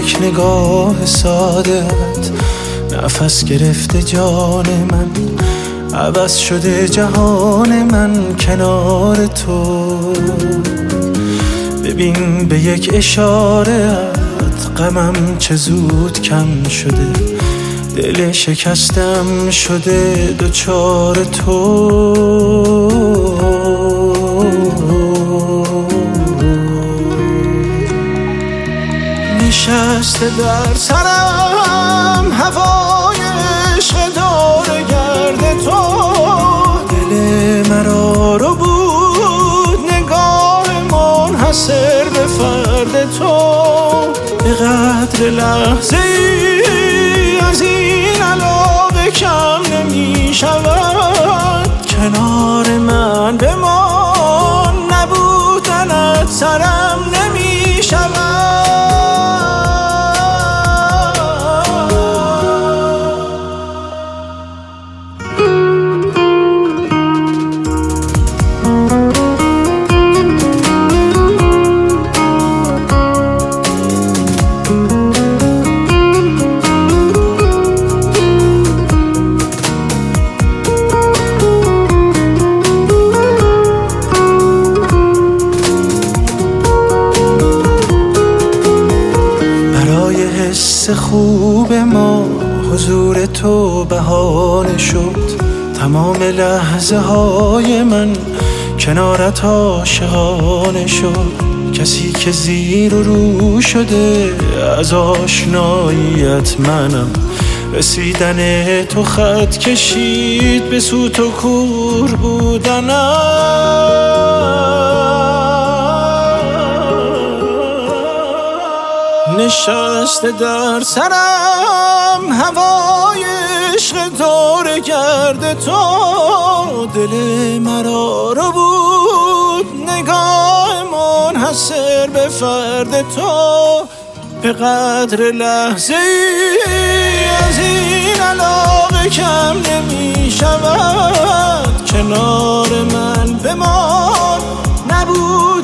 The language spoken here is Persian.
یک نگاه سادت نفس گرفته جان من، عوض شده جهان من کنار تو. ببین به یک اشارت غمم چه زود کم شده، دل شکستم شده دوچار تو. نشسته در سرم هوای عشق دور گرد تو، دل مرا رو بود نگاه منحصر به فرد تو. به قدر لحظه ای از این علاقه کم نمی شود، کنار من بمان نبودنت سرم نمی شود. حس خوب ما حضور تو بهانه شد، تمام لحظه های من کنارت عاشقانه شد. کسی که زیر و رو شده از آشناییت منم، رسیدن تو خط کشید به سوت و کور بودنم. نشسته در سرم هوای عشق دور گرد تو، دل مرا رو بود نگاه منحصر به فرد تو. به قدر لحظه ای از این علاقه کم نمی شود، کنار من بمان نبود